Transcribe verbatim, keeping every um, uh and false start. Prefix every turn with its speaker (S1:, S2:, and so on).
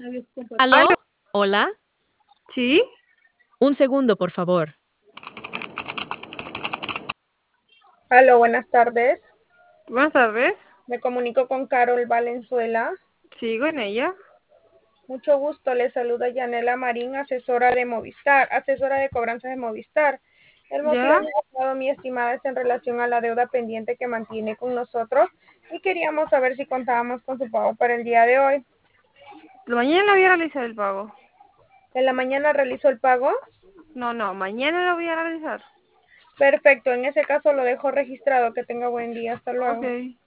S1: ¿Aló?
S2: ¿Aló?
S1: ¿Hola?
S2: ¿Sí?
S1: Un segundo, por favor.
S3: Aló, buenas tardes.
S2: Buenas tardes.
S3: Me comunico con Carol Valenzuela.
S2: ¿Sigo en ella?
S3: Mucho gusto, le saluda Yanela Marín, asesora de Movistar, asesora de cobranzas de Movistar. El motivo
S2: ¿Ya?
S3: de mi llamado, mi estimada, es en relación a la deuda pendiente que mantiene con nosotros y queríamos saber si contábamos con su pago para el día de hoy.
S2: Mañana lo voy a realizar el pago.
S3: ¿En la mañana realizó el pago?
S2: No, no, mañana lo voy a realizar.
S3: Perfecto, en ese caso lo dejo registrado. Que tenga buen día. Hasta luego.
S2: Ok.